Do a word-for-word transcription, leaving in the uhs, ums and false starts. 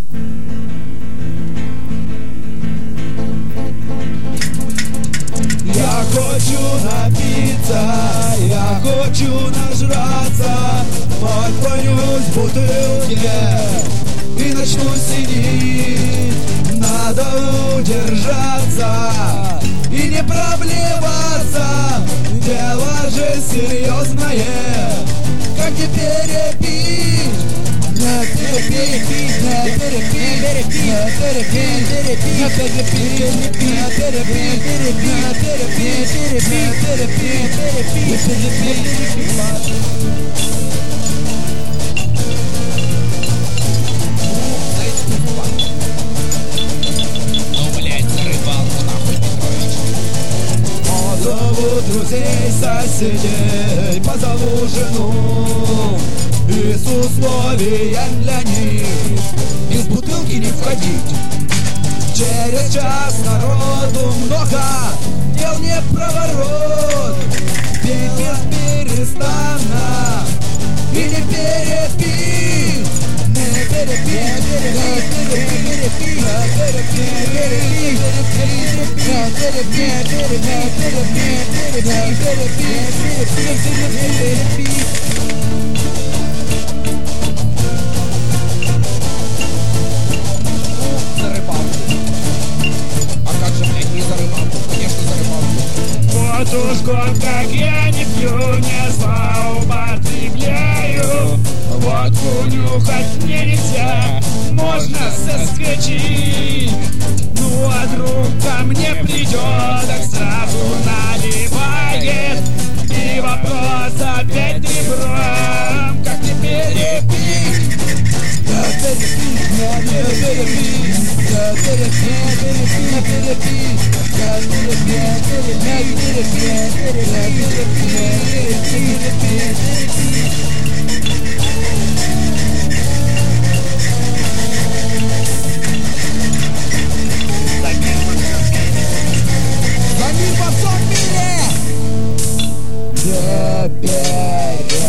Я хочу напиться, я хочу нажраться, поклонюсь в бутылке и начну сидеть. Надо удержаться и не проблеваться, дело же серьезное, как не перепить. Не перепить, не перепить, не перепить, не перепить, не перепить, не перепить, не перепить, не перепить. Позову друзей, соседей, позову жену, и с условием для них из бутылки не входить. Через час народу много, дел не проворот, пей без перестана и не перепить. Не перепить, не перепить, не перепить, не перепить, не перепить. За рыбалку. А как же, блядь, не за рыбалку? Конечно, за рыбалку. Вот уж год, как я не пью, не злоупотребляю. Водку нюхать мне нельзя, можно соскочить. Ну а друг ко мне придет, так сразу наливает. И вопрос опять ребром, как не перепить. Не перепить, не перепить, не перепить, не перепить, не перепить, не перепить. За мир во всем мире! Не перепить.